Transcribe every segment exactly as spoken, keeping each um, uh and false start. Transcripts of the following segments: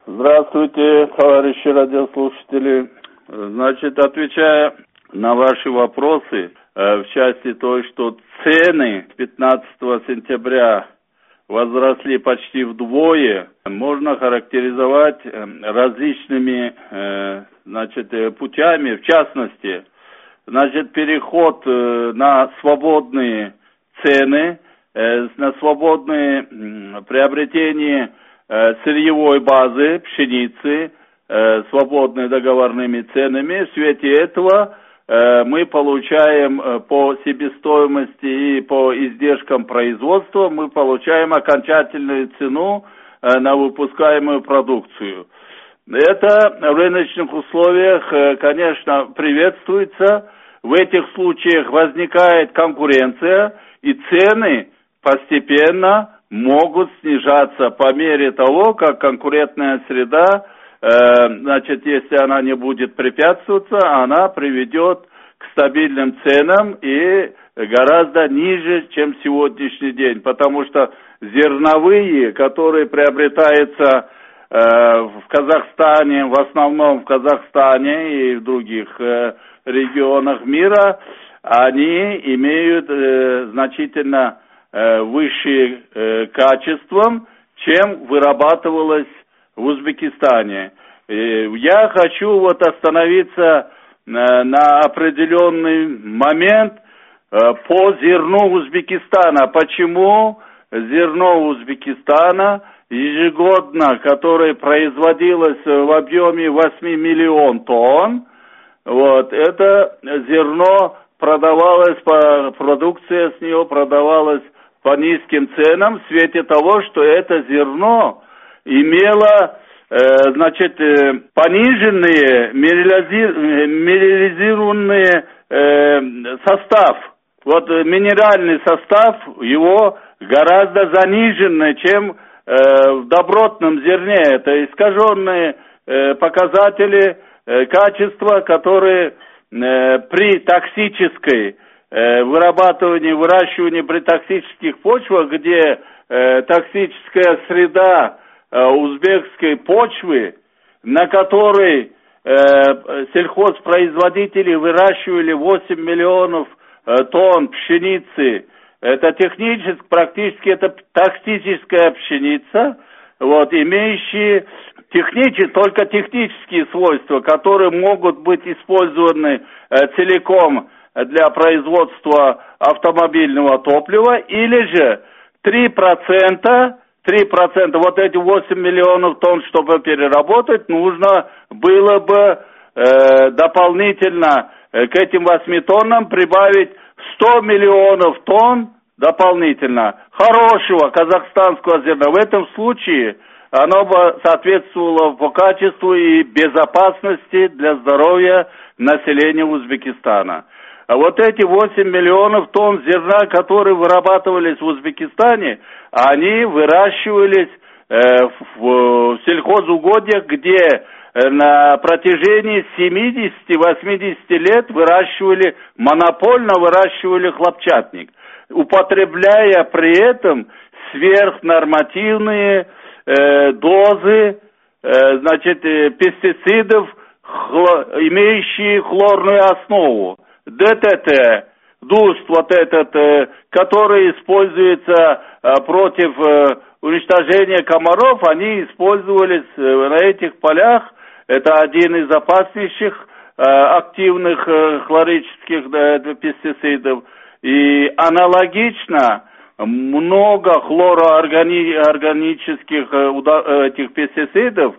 Здравствуйте, товарищи радиослушатели. Значит, отвечая на ваши вопросы, в части той, что цены пятнадцатого сентября возросли почти вдвое, можно характеризовать различными, значит, путями. В частности, значит, переход на свободные цены, на свободные приобретения сырьевой базы, пшеницы, э, свободной договорными ценами. В свете этого э, мы получаем э, по себестоимости и по издержкам производства, мы получаем окончательную цену э, на выпускаемую продукцию. Это в рыночных условиях, э, конечно, приветствуется. В этих случаях возникает конкуренция, и цены постепенно могут снижаться по мере того, как конкурентная среда, э, значит, если она не будет препятствоваться, она приведет к стабильным ценам и гораздо ниже, чем сегодняшний день. Потому что зерновые, которые приобретаются э, в Казахстане, в основном в Казахстане и в других э, регионах мира, они имеют э, значительно выше э, качеством, чем вырабатывалось в Узбекистане. И я хочу вот остановиться э, на определенный момент э, по зерну Узбекистана. Почему зерно Узбекистана ежегодно, которое производилось в объеме восемь миллионов тонн, вот, это зерно продавалось, по продукция с нее продавалась по низким ценам в свете того, что это зерно имело, э, значит, э, пониженные минерализированный э, состав. Вот э, минеральный состав его гораздо заниженный, чем э, в добротном зерне. Это искаженные э, показатели э, качества, которые э, при токсической вырабатывание, выращивание при токсических почвах, где э, токсическая среда э, узбекской почвы, на которой э, сельхозпроизводители выращивали восемь миллионов э, тонн пшеницы, это технически, практически это токсическая пшеница, вот, имеющие технически, только технические свойства, которые могут быть использованы э, целиком для производства автомобильного топлива, или же три процента, три процента, вот эти восемь миллионов тонн, чтобы переработать, нужно было бы э, дополнительно э, к этим восьми тоннам прибавить сто миллионов тонн дополнительно хорошего казахстанского зерна. В этом случае оно бы соответствовало по качеству и безопасности для здоровья населения Узбекистана. А вот эти восемь миллионов тонн зерна, которые вырабатывались в Узбекистане, они выращивались э, в сельхозугодьях, где э, на протяжении семидесяти-восьмидесяти лет выращивали, монопольно выращивали хлопчатник, употребляя при этом сверхнормативные э, дозы э, значит, э, пестицидов, хло, имеющие хлорную основу. ДТТ, дуст вот этот, который используется против уничтожения комаров, они использовались на этих полях. Это один из опаснейших активных хлорических пестицидов. И аналогично много хлороорганических этих пестицидов,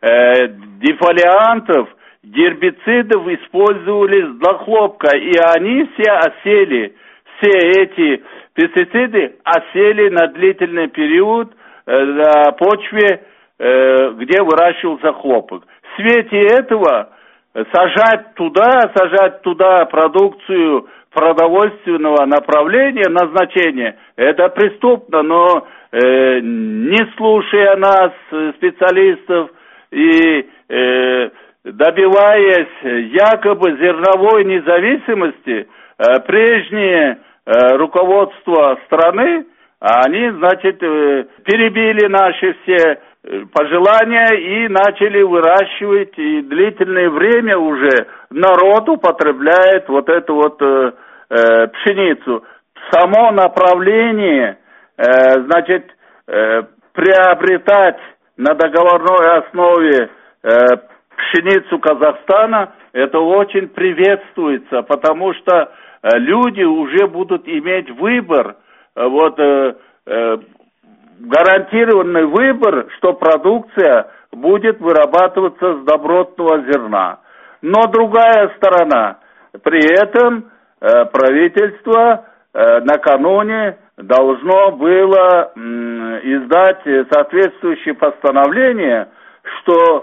дефолиантов, гербицидов использовались для хлопка, и они все осели, все эти пестициды осели на длительный период э, на почве, э, где выращивался хлопок. В свете этого сажать туда, сажать туда продукцию продовольственного направления, назначения, это преступно, но э, не слушая нас, специалистов, и э, добиваясь якобы зерновой независимости, прежнее руководство страны, они, значит, перебили наши все пожелания и начали выращивать, и длительное время уже народ употребляет вот эту вот э, э, пшеницу. Само направление, э, значит, э, приобретать на договорной основе э, пшеницу Казахстана, это очень приветствуется, потому что э, люди уже будут иметь выбор, э, вот, э, э, гарантированный выбор, что продукция будет вырабатываться с добротного зерна. Но другая сторона, при этом э, правительство э, накануне должно было м, издать соответствующее постановление, что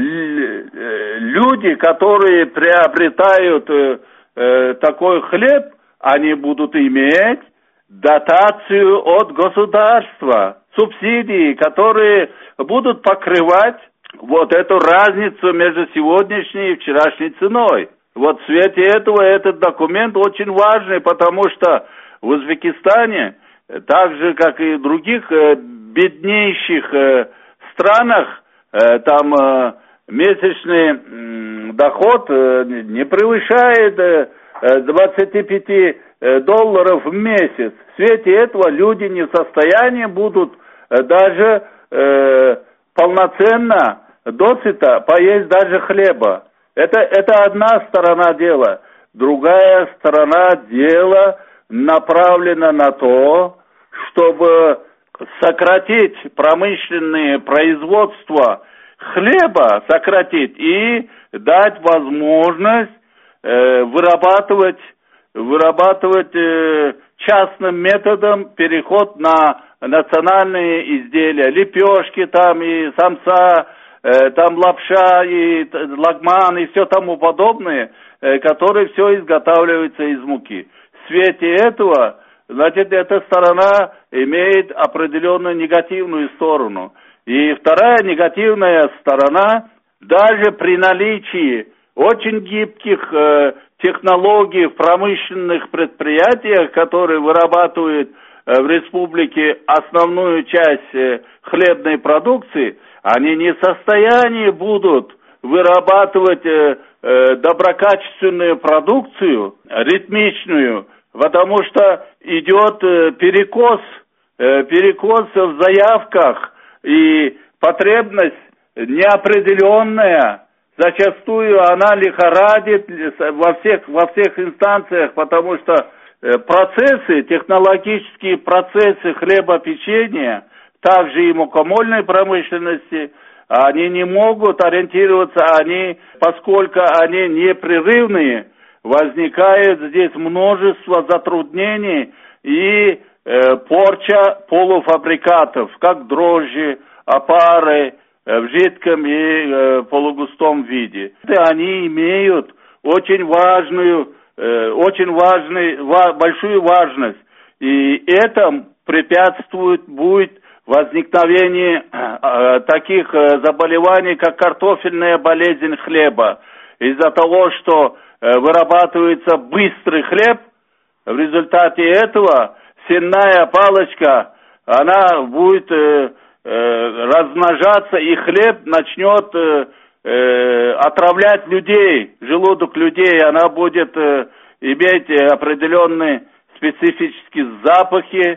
люди, которые приобретают э, э, такой хлеб, они будут иметь дотацию от государства, субсидии, которые будут покрывать вот эту разницу между сегодняшней и вчерашней ценой. Вот в свете этого этот документ очень важный, потому что в Узбекистане, так же как и в других э, беднейших э, странах, э, там э, месячный э, доход э, не превышает э, двадцать пять долларов в месяц. В свете этого люди не в состоянии будут э, даже э, полноценно, досыта поесть даже хлеба. Это, это одна сторона дела. Другая сторона дела направлена на то, чтобы сократить промышленные производства хлеба, сократить и дать возможность э, вырабатывать вырабатывать э, частным методом переход на национальные изделия, лепешки там и самса, э, там лапша и лагман и все тому подобное, э, которые все изготавливаются из муки. В свете этого, значит, эта сторона имеет определенную негативную сторону. И вторая негативная сторона, даже при наличии очень гибких э, технологий в промышленных предприятиях, которые вырабатывают э, в республике основную часть э, хлебной продукции, они не в состоянии будут вырабатывать э, э, доброкачественную продукцию, ритмичную, потому что идет э, перекос, э, перекос в заявках, и потребность неопределенная. Зачастую она лихорадит во всех, во всех инстанциях, потому что процессы, технологические процессы хлебопечения, также и мукомольной промышленности, они не могут ориентироваться, они, поскольку они непрерывные, возникает здесь множество затруднений и э, порча полуфабрикатов, как дрожжи, опары, в жидком и э, полугустом виде. Они имеют очень важную, э, очень важный, ва, большую важность, и это препятствует будет возникновению э, таких э, заболеваний, как картофельная болезнь хлеба. Из-за того, что э, вырабатывается быстрый хлеб, в результате этого сенная палочка, она будет э, размножаться, и хлеб начнет э, э, отравлять людей, желудок людей, она будет э, иметь определенные специфические запахи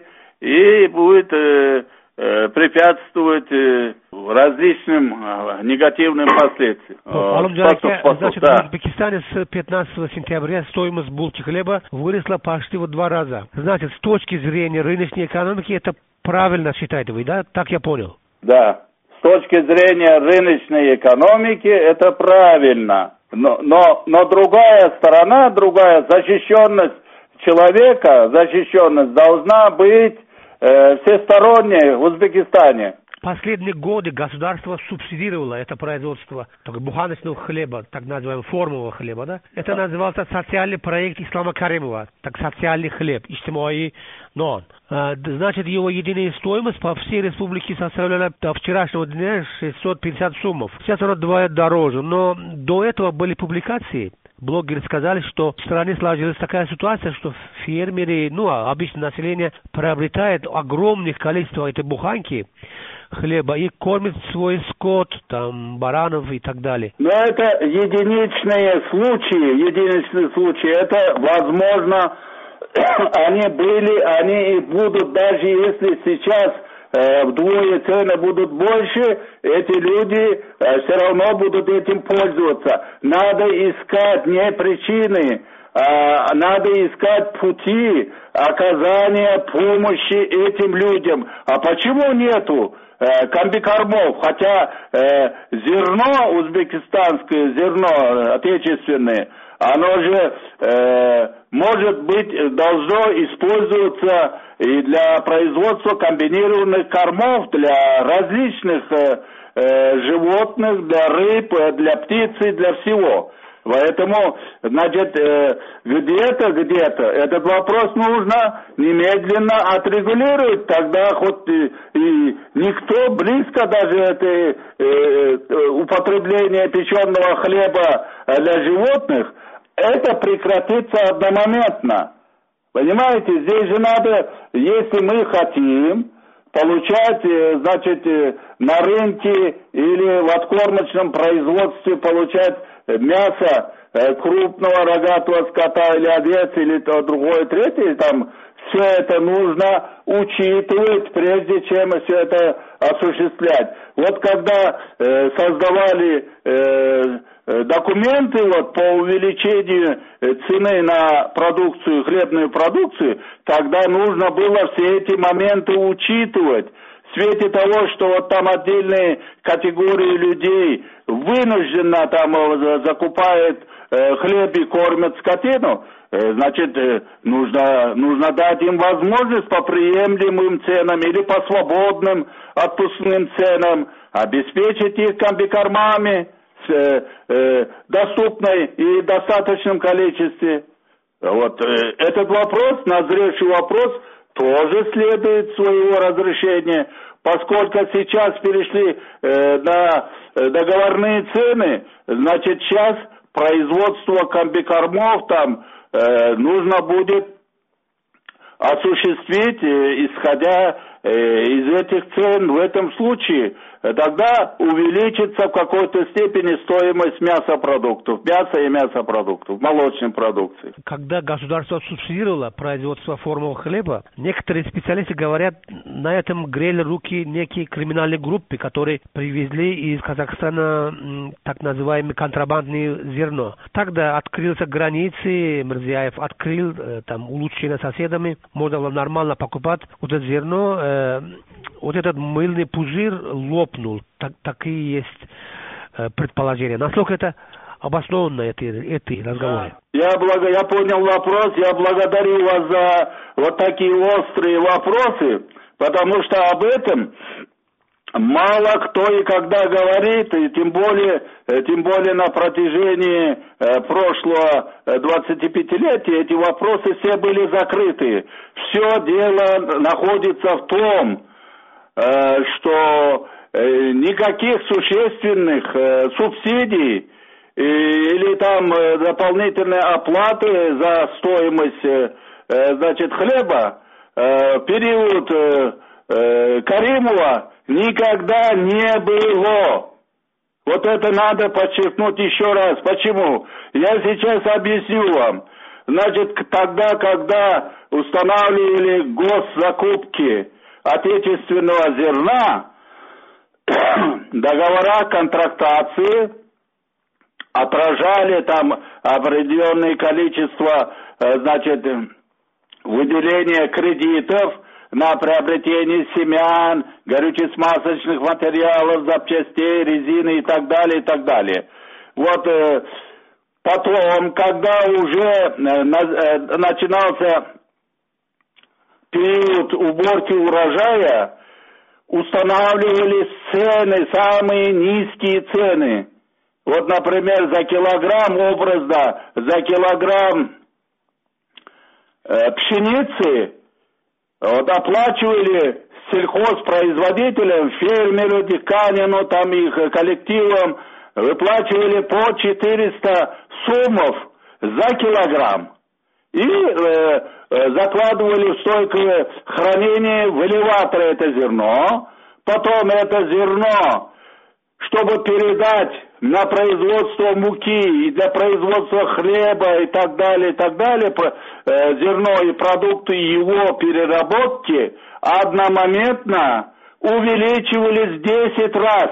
и будет э, э, препятствовать э, различным э, негативным последствиям. Алымжан aka, значит, да. В Узбекистане с пятнадцатого сентября стоимость булки хлеба выросла почти в два раза. Значит, с точки зрения рыночной экономики это правильно считаете вы, да? Так я понял. Да. С точки зрения рыночной экономики это правильно. Но, но, но другая сторона, другая защищенность человека, защищенность должна быть э, всесторонней в Узбекистане. Последние годы государство субсидировало это производство буханочного хлеба, так называемого формового хлеба, да? Это назывался социальный проект Ислама Каримова, так социальный хлеб, иштимои нон. Значит, его единая стоимость по всей республике составляла до вчерашнего дня шестьсот пятьдесят сумов. Сейчас она вдвое дороже, но до этого были публикации. Блогеры сказали, что в стране сложилась такая ситуация, что фермеры, ну, обычное население приобретает огромное количество этой буханки, хлеба и кормит свой скот, там, баранов и так далее. Но это единичные случаи, единичные случаи. Это, возможно, они были, они и будут, даже если сейчас э, вдвое цены будут больше, эти люди э, все равно будут этим пользоваться. Надо искать не причины, а надо искать пути оказания помощи этим людям. А почему нету э, комбикормов? Хотя э, зерно узбекистанское, зерно отечественное, оно же, э, может быть, должно использоваться и для производства комбинированных кормов для различных э, э, животных, для рыб, для птицы, для всего. Поэтому, значит, э, где-то, где-то этот вопрос нужно немедленно отрегулировать, тогда хоть и, и никто близко даже это э, э, употребление печеного хлеба для животных, это прекратится одномоментно. Понимаете, здесь же надо, если мы хотим получать, значит, на рынке или в откормочном производстве получать мясо крупного рогатого скота или овец, или то другое, третье, там, все это нужно учитывать, прежде чем все это осуществлять. Вот когда э, создавали э, документы вот, по увеличению цены на продукцию, хлебную продукцию, тогда нужно было все эти моменты учитывать. В свете того, что вот там отдельные категории людей вынужденно там закупают э, хлеб и кормят скотину, э, значит, э, нужно, нужно дать им возможность по приемлемым ценам или по свободным отпускным ценам обеспечить их комбикормами в э, э, доступной и достаточном количестве. Вот э, этот вопрос, назревший вопрос, тоже следует своего разрешения, поскольку сейчас перешли э, на договорные цены, значит, сейчас производство комбикормов там э, нужно будет осуществить, э, исходя э, из этих цен. В этом случае тогда увеличится в какой-то степени стоимость мясопродуктов, мяса и мясопродуктов, молочной продукции. Когда государство субсидировало производство формового хлеба, некоторые специалисты говорят, на этом грели руки некие криминальные группы, которые привезли из Казахстана так называемое контрабандное зерно. Тогда открылся границы, Мирзияев открыл, там улучшение соседами, можно было нормально покупать вот это зерно, э, вот этот мыльный пузырь лопнул. Так, такие есть э, предположения. Насколько это обоснованно, эти, эти разговоры? Я, благо, я понял вопрос, я благодарю вас за вот такие острые вопросы, потому что об этом мало кто и когда говорит, и тем более, тем более на протяжении прошлого двадцатипятилетия эти вопросы все были закрыты. Все дело находится в том, что никаких существенных субсидий или там дополнительной оплаты за стоимость, значит, хлеба в период Каримова никогда не было. Вот это надо подчеркнуть еще раз. Почему? Я сейчас объясню вам. Значит, тогда, когда устанавливали госзакупки отечественного зерна, договора контрактации отражали там определенное количество, значит, выделения кредитов на приобретение семян, горюче-смазочных материалов, запчастей, резины и так далее, и так далее. Вот э, потом, когда уже э, на, э, начинался период уборки урожая, устанавливались цены, самые низкие цены. Вот, например, за килограмм, образно, за килограмм э, пшеницы вот оплачивали сельхозпроизводителям, фермеру, диканину, там их коллективам, выплачивали по четыреста сомов за килограмм. И э, э, закладывали в стойкое хранение в элеваторы это зерно. потом это зерно, чтобы передать на производство муки и для производства хлеба и так далее, и так далее, зерно и продукты его переработки одномоментно увеличивались в десять раз.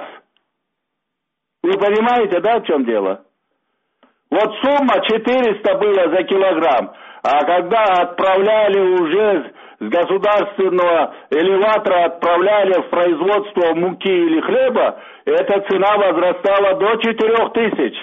Вы понимаете, да, в чем дело? Вот сумма четыреста было за килограмм, а когда отправляли уже с государственного элеватора, отправляли в производство муки или хлеба, эта цена возрастала до четырех тысяч.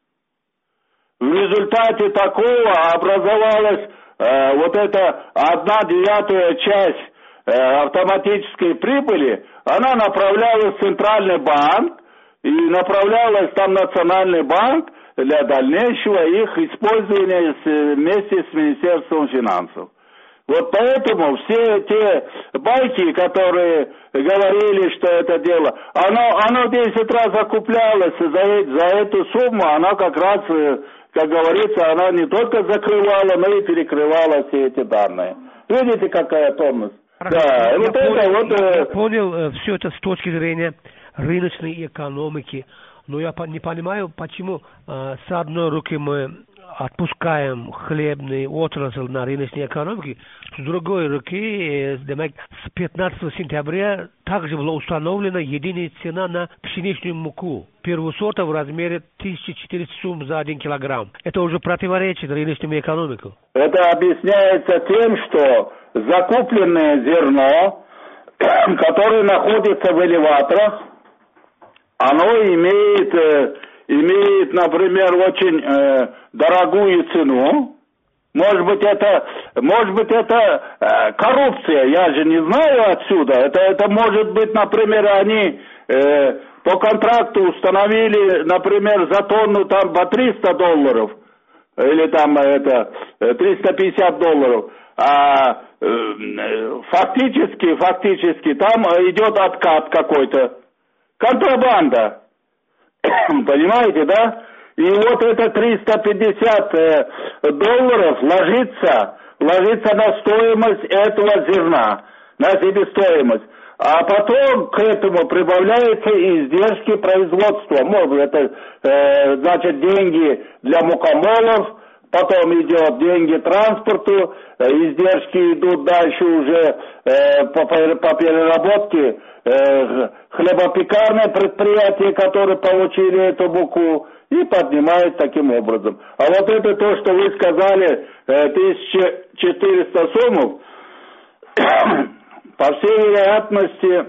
В результате такого образовалась э, вот эта одна девятая часть э, автоматической прибыли, она направлялась в Центральный банк и направлялась там в Национальный банк для дальнейшего их использования с, вместе с Министерством финансов. Вот поэтому все те байки, которые говорили, что это дело, оно, оно десять раз окуплялось, и за, за эту сумму она как раз, как говорится, она не только закрывала, но и перекрывала все эти данные. Видите, какая тонус? Да, я, вот понял, это, вот, я, я понял все это с точки зрения рыночной экономики, но я не понимаю, почему э, с одной руки мы отпускаем хлебный отрасль на рыночной экономике, с другой руки, с пятнадцатого сентября также была установлена единая цена на пшеничную муку первого сорта в размере тысяча четыреста сум за один килограмм. Это уже противоречит рыночному экономике. Это объясняется тем, что закупленное зерно, которое находится в элеваторах, оно имеет, э, имеет, например, очень э, дорогую цену. Может быть, это, может быть, это э, коррупция, я же не знаю отсюда. Это, это может быть, например, они э, по контракту установили, например, за тонну там по триста долларов, или там это триста пятьдесят долларов. А э, фактически, фактически там идет откат какой-то. Контрабанда. Понимаете, да? И вот это триста пятьдесят долларов ложится, ложится на стоимость этого зерна, на себестоимость. А потом к этому прибавляются издержки производства. Может, это э, значит деньги для мукомолов, потом идет деньги транспорту, издержки идут дальше уже э, по, по переработке э, хлебопекарные предприятия, которые получили эту муку, и поднимают таким образом. А вот это то, что вы сказали, э, тысяча четыреста сомов, по всей вероятности,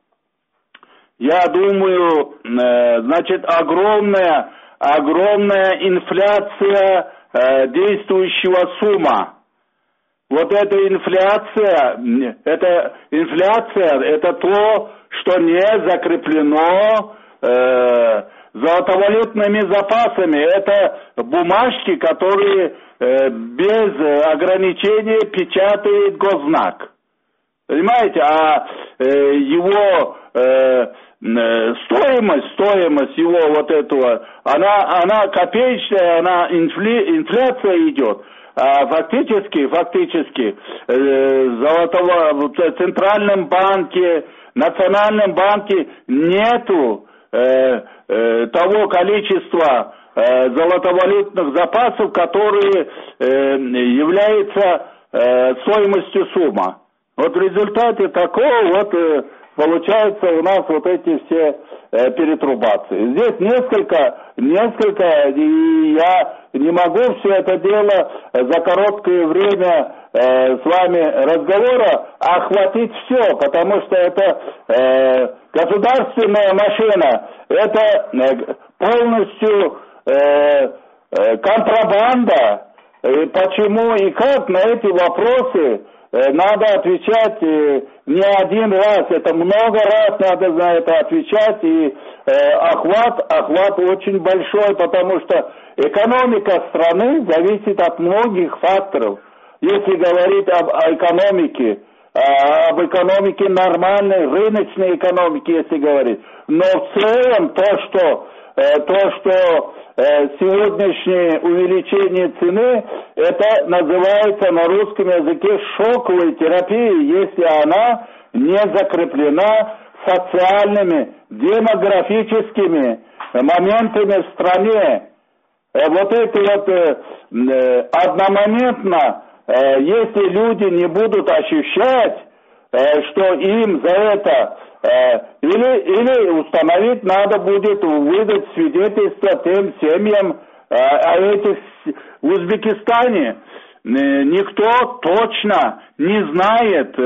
я думаю, э, значит, огромная, огромная инфляция э, действующего сумма. Вот эта инфляция, это инфляция, это то, что не закреплено э, золотовалютными запасами. Это бумажки, которые э, без ограничения печатает Гознак. Понимаете, а э, его э, стоимость, стоимость его вот этого, она, она копеечная, она инфли, инфляция идет. А фактически, фактически э, золотого, в Центральном банке, Национальном банке нету э, э, того количества э, золотовалютных запасов, которые э, являются э, стоимостью суммы. Вот в результате такого вот э, получается у нас вот эти все э, перетрубации. Здесь несколько, несколько, и я не могу все это дело за короткое время э, с вами разговора охватить все, потому что это э, государственная машина, это э, полностью э, э, контрабанда. И почему и как на эти вопросы надо отвечать не один раз, это много раз надо на это отвечать, и э, охват, охват очень большой, потому что экономика страны зависит от многих факторов. Если говорить об экономике, об экономике нормальной, рыночной экономике, если говорить, но в целом то, что, э, то, что сегодняшнее увеличение цены, это называется на русском языке шоковой терапией, если она не закреплена социальными, демографическими моментами в стране. Вот это вот одномоментно, если люди не будут ощущать, что им за это или, или установить надо будет выдать свидетельство тем семьям, а этих в Узбекистане никто точно не знает,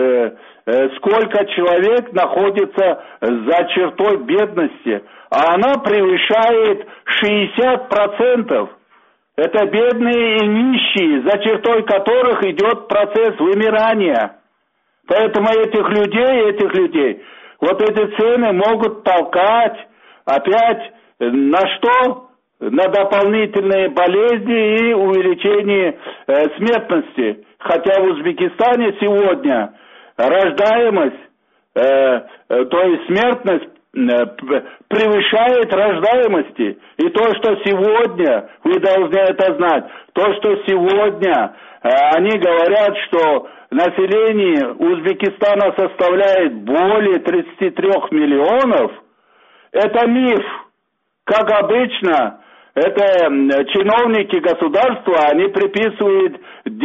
сколько человек находится за чертой бедности, а она превышает шестьдесят процентов. Это бедные и нищие, за чертой которых идет процесс вымирания. Поэтому этих людей, этих людей, вот эти цены могут толкать опять на что? На дополнительные болезни и увеличение э, смертности. Хотя в Узбекистане сегодня рождаемость, э, э, то есть смертность э, превышает рождаемости. И то, что сегодня, вы должны это знать, то, что сегодня э, они говорят, что население Узбекистана составляет более тридцати трёх миллионов, это миф. Как обычно, это чиновники государства, они приписывают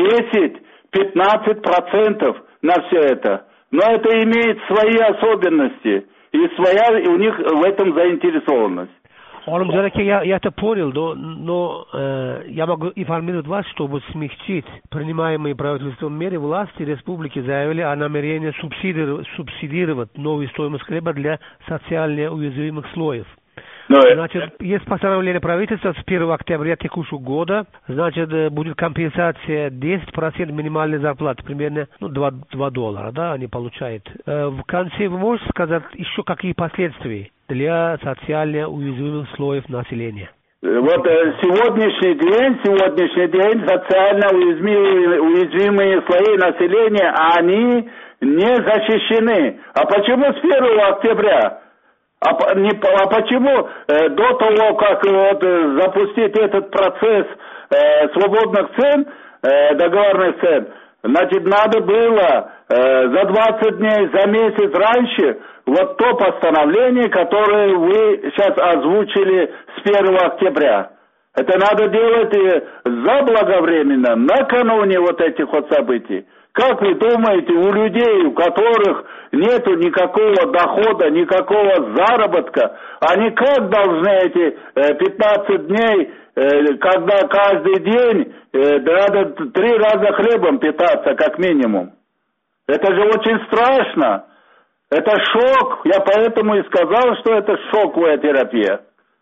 десять-пятнадцать процентов на все это. Но это имеет свои особенности, и своя у них в этом заинтересованность. Олимжан, я, я это понял, но, но э, я могу информировать вас, чтобы смягчить принимаемые правительством меры, власти республики заявили о намерении субсидировать, субсидировать новую стоимость хлеба для социально уязвимых слоев. Но значит, есть постановление правительства с первого октября текущего года, значит, будет компенсация десять процентов минимальной зарплаты, примерно ну, два, два доллара, да, они получают. В конце вы можете сказать еще какие последствия для социально уязвимых слоев населения? Вот сегодняшний день, сегодняшний день социально уязвимые, уязвимые слои населения, они не защищены. А почему с первого октября? А, не, а почему э, до того, как вот, запустить этот процесс э, свободных цен, э, договорных цен, значит, надо было э, за двадцать дней, за месяц раньше вот то постановление, которое вы сейчас озвучили с первого октября. Это надо делать и заблаговременно, накануне вот этих вот событий. Как вы думаете, у людей, у которых нету никакого дохода, никакого заработка, они как должны эти пятнадцать дней, когда каждый день надо три раза хлебом питаться, как минимум? Это же очень страшно. Это шок. Я поэтому и сказал, что это шоковая терапия.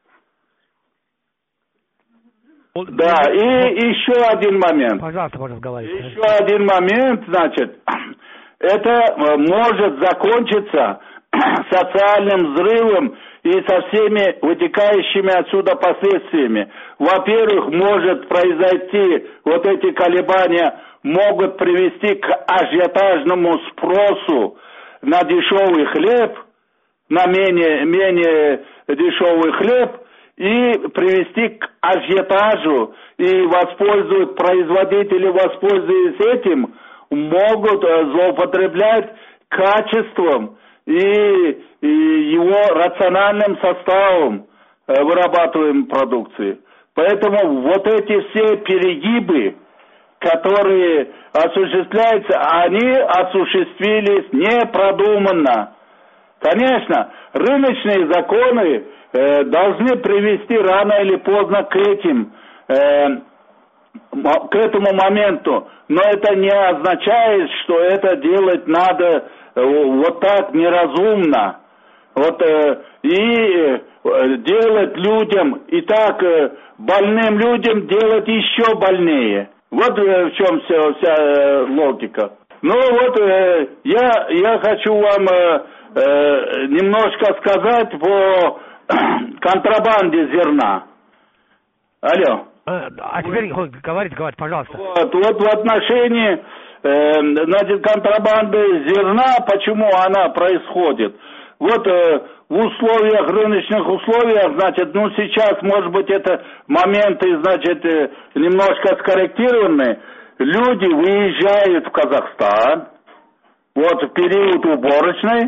Да, и еще один момент. Пожалуйста, пожалуйста, говорите. Еще один момент, значит, это может закончиться социальным взрывом и со всеми вытекающими отсюда последствиями. Во-первых, может произойти, вот эти колебания могут привести к ажиотажному спросу на дешевый хлеб, на менее, менее дешевый хлеб, и привести к ажиотажу, и воспользуют производители, воспользуясь этим, могут злоупотреблять качеством и, и его рациональным составом вырабатываемой продукции. Поэтому вот эти все перегибы, которые осуществляются, они осуществились непродуманно. Конечно, рыночные законы э, должны привести рано или поздно к этим, э, к этому моменту, но это не означает, что это делать надо э, вот так неразумно. Вот, э, и э, делать людям, и так э, больным людям делать еще больнее. Вот э, в чем вся, вся э, логика. Ну вот э, я, я хочу вам э, э, немножко сказать по контрабанде зерна. Алло. А, а теперь говорите, говорите, пожалуйста. Вот, вот в отношении э, значит, контрабанды зерна, почему она происходит? Вот э, в условиях, рыночных условиях, значит, ну сейчас, может быть, это моменты, значит, э, немножко скорректированы. Люди выезжают в Казахстан, вот в период уборочный,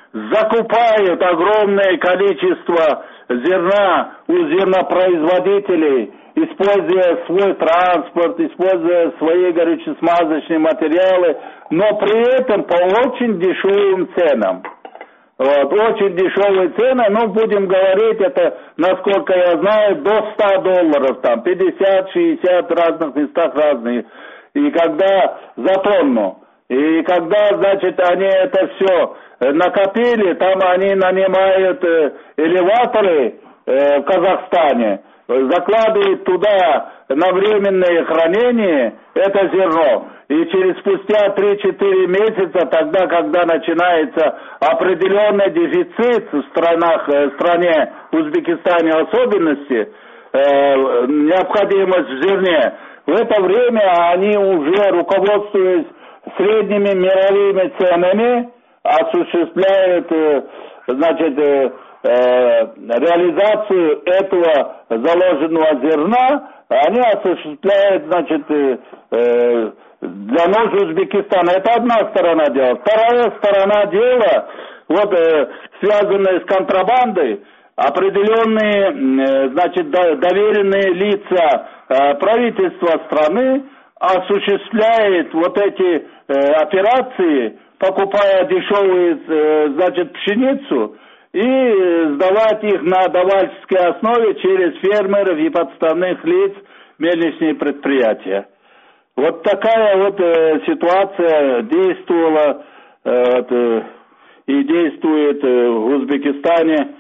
закупают огромное количество зерна у зернопроизводителей, используя свой транспорт, используя свои горюче-смазочные материалы, но при этом по очень дешевым ценам. Вот, очень дешевые цены, ну, будем говорить, это, насколько я знаю, до ста долларов, там, пятьдесят-шестьдесят, в разных местах разные. И когда за тонну, и когда, значит, они это все накопили, там они нанимают элеваторы в Казахстане, закладывают туда на временное хранение это зерно. И через спустя три-четыре месяца, тогда, когда начинается определенный дефицит в странах, в стране Узбекистане в особенности, э, необходимость в зерне, в это время они уже, руководствуясь средними мировыми ценами, осуществляют, э, значит, э, э, реализацию этого заложенного зерна, они осуществляют, значит, э, э, для нужд Узбекистана. Это одна сторона дела. Вторая сторона дела, вот, э, связанная с контрабандой, определенные, э, значит, доверенные лица э, правительства страны осуществляют вот эти э, операции, покупая дешевую, э, значит, пшеницу, и сдавать их на давальческой основе через фермеров и подставных лиц мельничные предприятия. Вот такая вот э, ситуация действовала э, э, и действует э, в Узбекистане.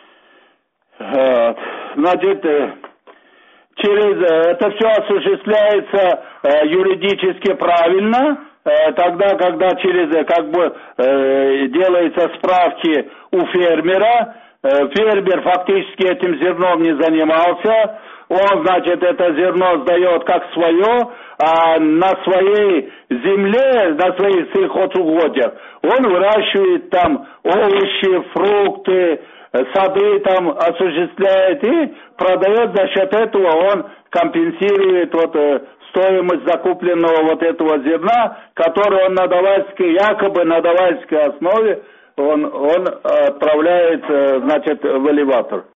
Э, значит, э, через э, это все осуществляется э, юридически правильно, э, тогда, когда через э, как бы э, делаются справки у фермера, э, фермер фактически этим зерном не занимался. Он, значит, это зерно сдает как свое, а на своей земле, на своих сельхозугодьях он выращивает там овощи, фрукты, сады там осуществляет и продает. За счет этого он компенсирует вот стоимость закупленного вот этого зерна, которое он на давальской, якобы на давальской основе он, он отправляет, значит, в элеватор.